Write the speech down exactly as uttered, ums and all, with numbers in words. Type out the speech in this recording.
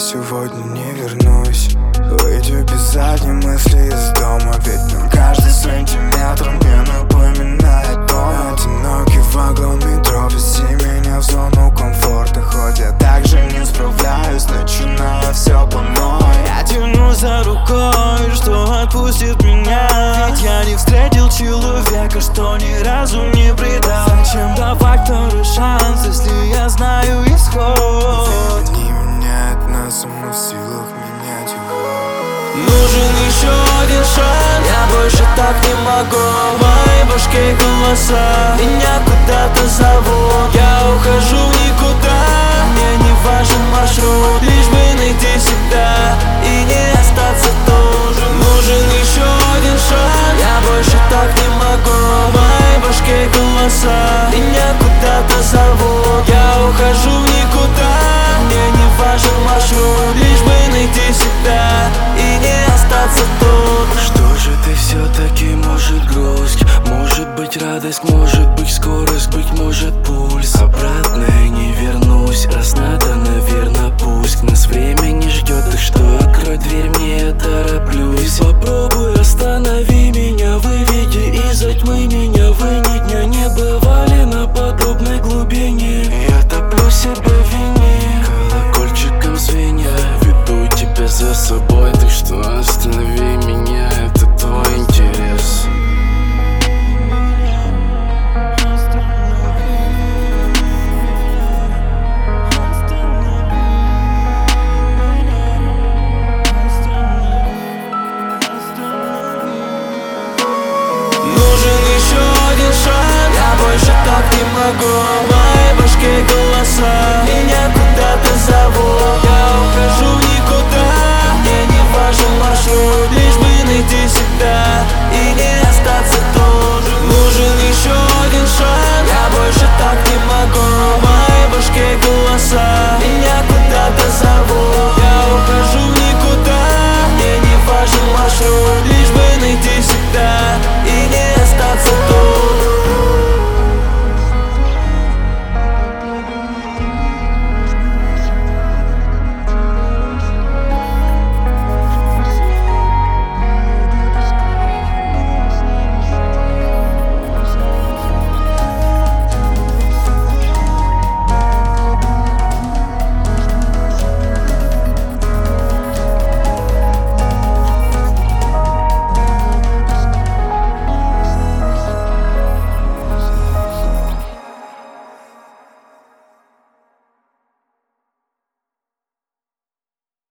сегодня не вернусь. Выйду без задней мысли из дома, ведь нам каждый сантиметр мне напоминает дом. Одинокий вагон метро, вези меня в зону комфорта. Хоть я также не справляюсь, начинаю все по новой. Я тяну за рукой, что отпустит меня, ведь я не встретил человека, что ни разу не предал. Зачем давать второй шанс, если я знаю исход? Ведь не меняет нас, а мы в силах менять его. Нужен еще один шанс, я больше так не могу. В моей башке голоса меня куда-то зовут. Я ухожу в никуда, мне не важен маршрут, лишь бы найти себя и не остаться тут. Нужен еще один шанс, я больше так не могу. В моей башке голоса меня куда-то зовут. Я ухожу в никуда, мне не важен маршрут, лишь бы найти себя и не остаться тут. Что же ты все-таки, может грусть, может быть радость, может быть скорость, быть может пульс. Обратно я не вернусь, раз надо, наверное, пусть. Нас время не ждет, так что открой дверь, мне я тороплюсь. И попробуй останови меня, выведи из-за тьмы меня. Вы ни дня не бывали на подобной глубине. Я топлю себя в вине, колокольчиком звеня, веду тебя за собой.